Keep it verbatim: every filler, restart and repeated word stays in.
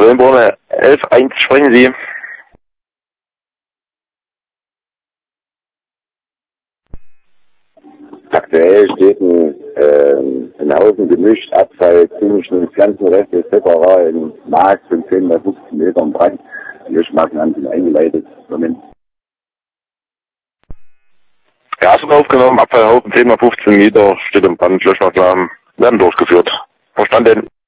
Köln-Borne elf eins, sprechen Sie. Aktuell steht ein, ähm, ein Haufen gemischt, Abfall, ziemlich den ganzen Rest ist separat im Markt von zehn bis fünfzehn Metern Brand. Die Löschmaßen haben sich eingeleitet. Moment. Gas wird aufgenommen, Abfallhaufen zehn mal fünfzehn Meter, steht im Brand, Löschmaßnahmen werden durchgeführt. Verstanden.